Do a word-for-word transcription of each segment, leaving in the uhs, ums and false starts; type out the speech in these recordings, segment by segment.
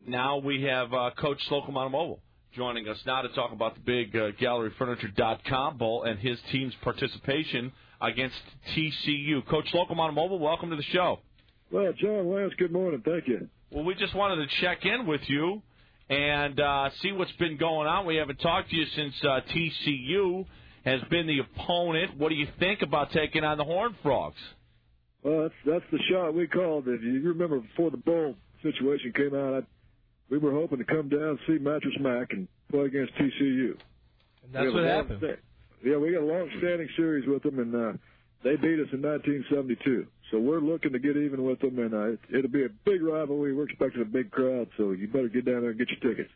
now we have uh, Coach Slocum Automobile joining us now to talk about the big uh, Gallery Furniture dot com Bowl and his team's participation against T C U. Coach Slocum Automobile, welcome to the show. Well, John Lance, good morning. Thank you. Well, we just wanted to check in with you and uh, see what's been going on. We haven't talked to you since uh, T C U has been the opponent. What do you think about taking on the Horned Frogs? Well, that's that's the shot we called. If you remember before the bowl situation came out, I, we were hoping to come down and see Mattress Mac and play against T C U. And that's what happened. Sta- yeah, we got a long-standing series with them, and uh, they beat us in nineteen seventy-two. So we're looking to get even with them, and uh, it'll be a big rivalry. We're expecting a big crowd, so you better get down there and get your tickets.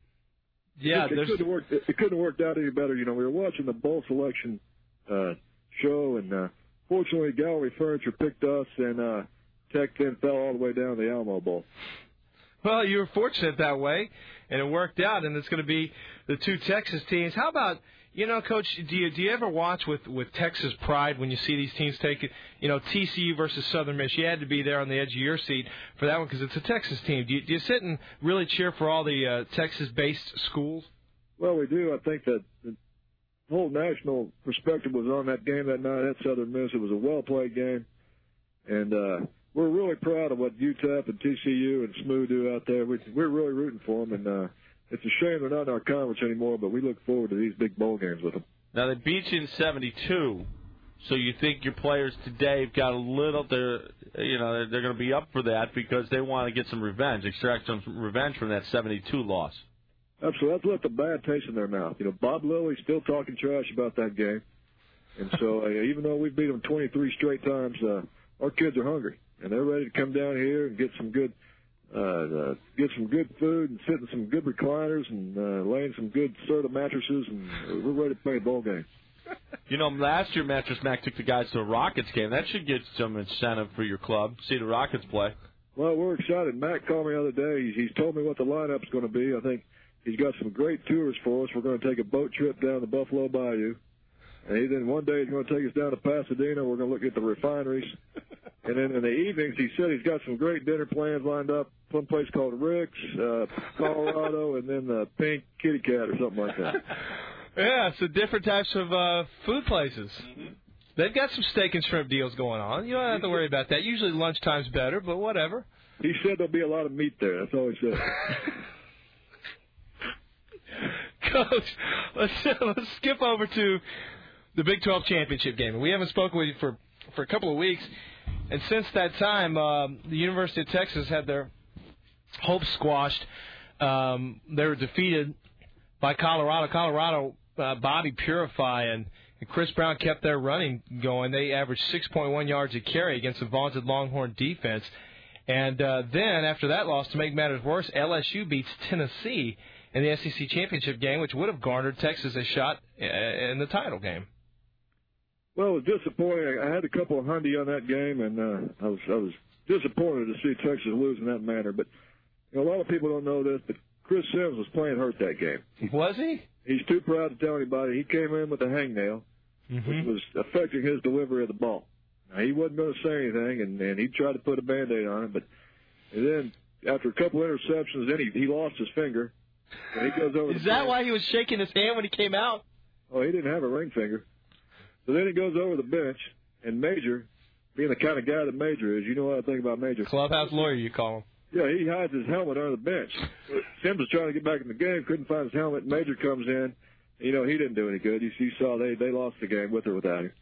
Yeah, it, it couldn't have worked. It, it couldn't have worked out any better. You know, we were watching the bowl selection uh, show, and uh, fortunately, Gallery Furniture picked us, and uh, Tech then fell all the way down the Alamo Bowl. Well, you were fortunate that way, and it worked out, and it's going to be the two Texas teams. How about, you know, Coach, do you do you ever watch with, with Texas pride when you see these teams take it? You know, T C U versus Southern Miss, you had to be there on the edge of your seat for that one because it's a Texas team. Do you, do you sit and really cheer for all the uh, Texas-based schools? Well, we do. I think that the whole national perspective was on that game that night at Southern Miss. It was a well-played game, and uh, we're really proud of what U T E P and T C U and S M U do out there. We, we're really rooting for them, and uh, it's a shame they're not in our conference anymore, but we look forward to these big bowl games with them. Now, they beat you in seventy-two, so you think your players today have got a little, they're, you know, they're, they're going to be up for that because they want to get some revenge, extract some revenge from that seventy-two loss. Absolutely. That's left a bad taste in their mouth. You know, Bob Lilly's still talking trash about that game. And so uh, even though we beat them twenty-three straight times, uh, our kids are hungry. And they're ready to come down here and get some good uh, uh, get some good food and sit in some good recliners and uh, lay in some good Serta mattresses, and we're ready to play a bowl game. You know, last year Mattress Mac took the guys to a Rockets game. That should get some incentive for your club, see the Rockets play. Well, we're excited. Matt called me the other day. He's, he's told me what the lineup's going to be. I think he's got some great tours for us. We're going to take a boat trip down the Buffalo Bayou. And he, then one day he's going to take us down to Pasadena. We're going to look at the refineries. And then in the evenings, he said he's got some great dinner plans lined up. One place called Rick's, uh, Colorado, and then the Pink Kitty Cat or something like that. Yeah, so different types of uh, food places. Mm-hmm. They've got some steak and shrimp deals going on. You don't have to worry about that. Usually lunchtime's better, but whatever. He said there'll be a lot of meat there. That's all he said. Coach, let's, let's skip over to the Big twelve championship game. We haven't spoken with you for, for a couple of weeks. And since that time, um, the University of Texas had their hopes squashed. Um, they were defeated by Colorado. Colorado, uh, Bobby Purify and, and Chris Brown kept their running going. They averaged six point one yards a carry against the vaunted Longhorn defense. And uh, then, after that loss, to make matters worse, L S U beats Tennessee in the S E C championship game, which would have garnered Texas a shot in the title game. Well, it was disappointing. I had a couple of hundy on that game, and uh, I was I was disappointed to see Texas lose in that manner. But you know, a lot of people don't know this, but Chris Sims was playing hurt that game. Was he? He's too proud to tell anybody. He came in with a hangnail, mm-hmm. which was affecting his delivery of the ball. Now, he wasn't going to say anything, and, and he tried to put a Band-Aid on it. But and then after a couple of interceptions, then he, he lost his finger. And he goes over Is that bench. Why he was shaking his hand when he came out? Oh, he didn't have a ring finger. So then he goes over the bench, and Major, being the kind of guy that Major is, you know what I think about Major. Clubhouse lawyer, you call him. Yeah, he hides his helmet under the bench. Sims was trying to get back in the game, couldn't find his helmet. And Major comes in. You know, he didn't do any good. You, you saw they, they lost the game with or without him.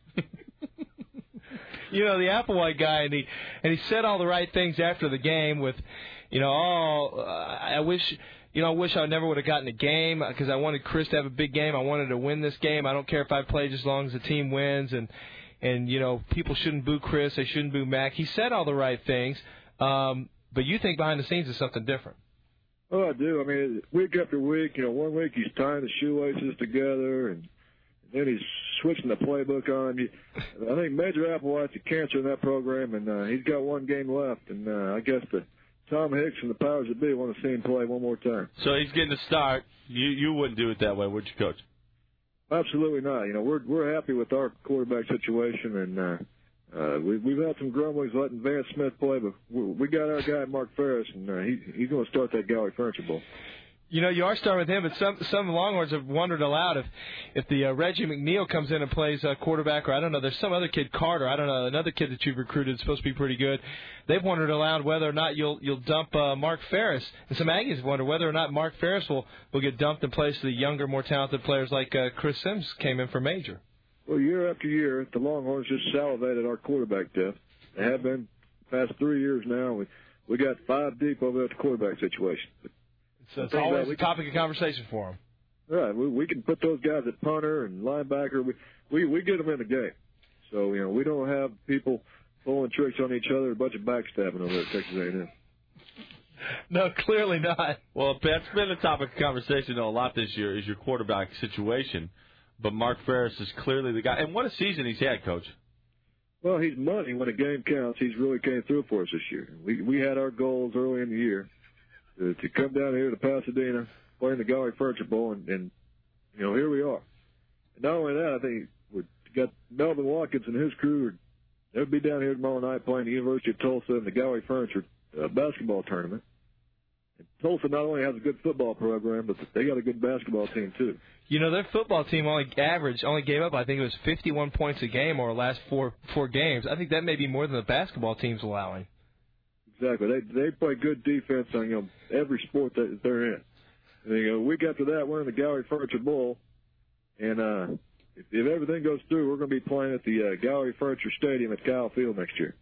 You know, the Applewhite guy, and he, and he said all the right things after the game with, you know, oh, uh, I wish... You know, I wish I never would have gotten a game because I wanted Chris to have a big game. I wanted to win this game. I don't care if I played as long as the team wins. And, and you know, people shouldn't boo Chris. They shouldn't boo Mac. He said all the right things. Um, but you think behind the scenes is something different. Oh, I do. I mean, week after week, you know, one week he's tying the shoelaces together, and then he's switching the playbook on him. I think Major Applewhite's a cancer in that program, and uh, he's got one game left. And uh, I guess the Tom Hicks and the powers that be want to see him play one more time. So he's getting a start. You you wouldn't do it that way, would you, Coach? Absolutely not. You know, we're we're happy with our quarterback situation, and uh, uh, we, we've had some grumblings letting Vance Smith play, but we, we got our guy Mark Ferris, and uh, he, he's going to start that Gallery Furniture Bowl. You know, you are starting with him, but some some Longhorns have wondered aloud if if the uh, Reggie McNeil comes in and plays uh, quarterback, or I don't know, there's some other kid, Carter, I don't know, another kid that you've recruited is supposed to be pretty good. They've wondered aloud whether or not you'll you'll dump uh, Mark Ferris, and some Aggies wonder whether or not Mark Ferris will, will get dumped in place of the younger, more talented players like uh, Chris Sims came in for Major. Well, year after year, the Longhorns just salivated our quarterback depth. They have been past three years now. We we got five deep over there at the quarterback situation. But So it's always a topic of conversation for them. Right. We, we can put those guys at punter and linebacker. We, we we get them in the game. So, you know, we don't have people pulling tricks on each other, a bunch of backstabbing over at Texas A and M. No, clearly not. Well, that's been a topic of conversation, though, a lot this year is your quarterback situation. But Mark Ferris is clearly the guy. And what a season he's had, Coach. Well, he's money when a game counts. He's really came through for us this year. We we had our goals early in the year to, to come down here to Pasadena, play in the Gallery Furniture Bowl, and, and, you know, here we are. And not only that, I think we've got Melvin Watkins and his crew. They'll be down here tomorrow night playing the University of Tulsa in the Gallery Furniture uh, basketball tournament. And Tulsa not only has a good football program, but they got a good basketball team, too. You know, their football team only average, only gave up, I think it was fifty-one points a game over the last four four games. I think that may be more than the basketball team's allowing. Exactly. They they play good defense on, you know, every sport that they're in. And, you know, a week after that, we're in the Gallery Furniture Bowl. And uh, if, if everything goes through, we're going to be playing at the uh, Gallery Furniture Stadium at Kyle Field next year.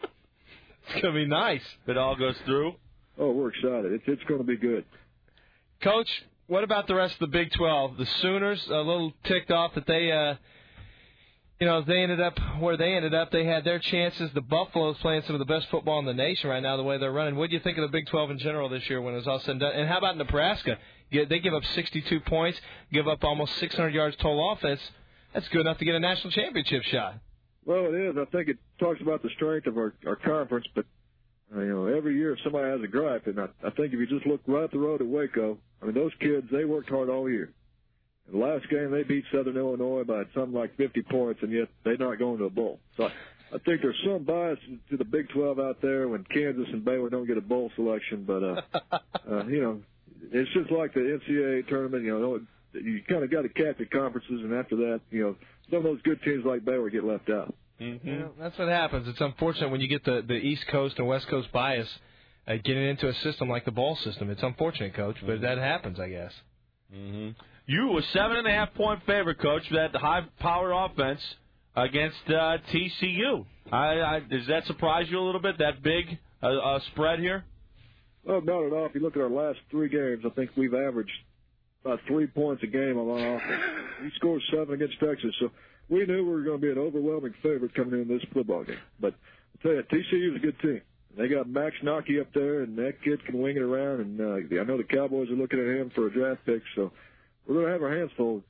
It's going to be nice. If it all goes through. Oh, we're excited. It's, it's going to be good. Coach, what about the rest of the Big twelve? The Sooners, a little ticked off that they, uh, you know, they ended up where they ended up. They had their chances. The Buffaloes playing some of the best football in the nation right now, the way they're running. What do you think of the Big twelve in general this year when it's all said and done? And how about Nebraska? They give up sixty-two points, give up almost six hundred yards total offense. That's good enough to get a national championship shot. Well, it is. I think it talks about the strength of our, our conference, but, uh, you know, every year somebody has a gripe. And I, I think if you just look right up the road at Waco, I mean, those kids, they worked hard all year. In the last game, they beat Southern Illinois by something like fifty points, and yet they're not going to a bowl. So I, I think there's some bias to the Big twelve out there when Kansas and Baylor don't get a bowl selection. But, uh, uh, you know, it's just like the N C double A tournament. You know, you kind of got to cap your conferences, and after that, you know, some of those good teams like Baylor get left out. Mm-hmm. Yeah, that's what happens. It's unfortunate when you get the, the East Coast and West Coast bias uh, getting into a system like the bowl system. It's unfortunate, Coach, but mm-hmm. that happens, I guess. Mm-hmm. You were seven and a half point favorite, Coach, for that high power offense against uh, T C U. I, I, does that surprise you a little bit? That big uh, uh, spread here? Well, not at all. If you look at our last three games, I think we've averaged about three points a game on our offense. We scored seven against Texas, so we knew we were going to be an overwhelming favorite coming into this football game. But I'll tell you, T C U is a good team. They got Max Nocky up there, and that kid can wing it around. And uh, I know the Cowboys are looking at him for a draft pick, so we're going to have our hands full.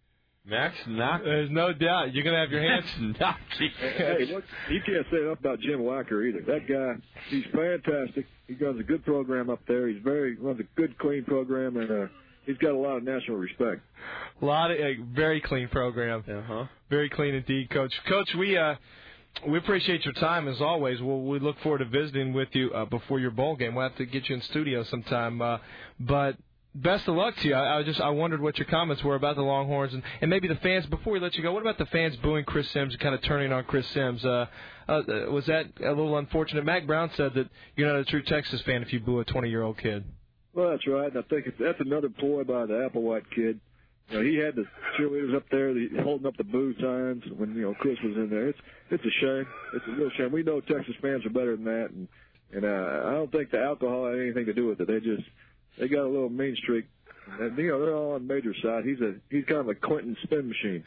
Max Nocky. There's no doubt. You're going to have your hands Nocky. Hey, look, you can't say enough about Jim Wacker either. That guy, he's fantastic. He runs a good program up there. He's very runs a good, clean program, and uh, he's got a lot of national respect. A lot of uh, very clean program. Uh-huh. Very clean indeed, Coach. Coach, we uh, we appreciate your time as always. We'll, we look forward to visiting with you uh, before your bowl game. We'll have to get you in studio sometime. Uh, but best of luck to you. I, I just I wondered what your comments were about the Longhorns and, and maybe the fans. Before we let you go, what about the fans booing Chris Sims and kind of turning on Chris Sims? Uh, uh, was that a little unfortunate? Mac Brown said that you're not a true Texas fan if you boo a twenty-year-old kid. Well, that's right. And I think it's, that's another ploy by the Applewhite kid. You know, he had the cheerleaders up there the, holding up the boo signs when, you know, Chris was in there. It's it's a shame. It's a real shame. We know Texas fans are better than that, and and uh, I don't think the alcohol had anything to do with it. They just they got a little mean streak. And, you know, they're all on Major's side. He's a he's kind of a Clinton spin machine.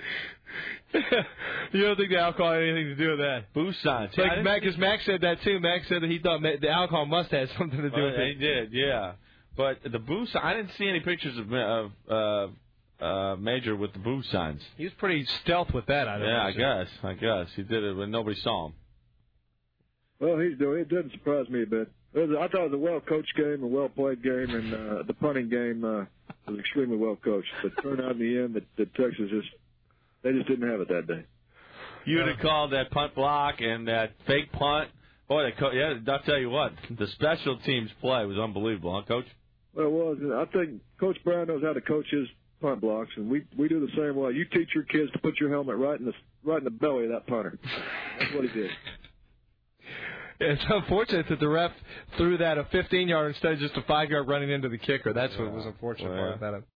You don't think the alcohol had anything to do with that? Boo signs. Like yeah, Mac, because Mac said that too. Mac said that he thought the alcohol must have something to do well, with it. He did, yeah. But the boo sign, I didn't see any pictures of of uh, uh, Major with the boo signs. He was pretty stealth with that, I don't know. Yeah, I guess. I guess. He did it when nobody saw him. Well, he's doing it. Doesn't surprise me a bit. It was, I thought it was a well-coached game, a well-played game, and uh, the punting game uh, was extremely well-coached. But it turned out in the end that, that Texas just, they just didn't have it that day. You'd have called that punt block and that fake punt. Boy, that co- yeah, I'll tell you what, the special teams play was unbelievable, huh, Coach? Well, it was. And I think Coach Brown knows how to coach his punt blocks, and we we do the same way. You teach your kids to put your helmet right in the right in the belly of that punter. That's what he did. It's unfortunate that the ref threw that a fifteen-yard instead of just a five-yard running into the kicker. That's what was unfortunate well, part about it.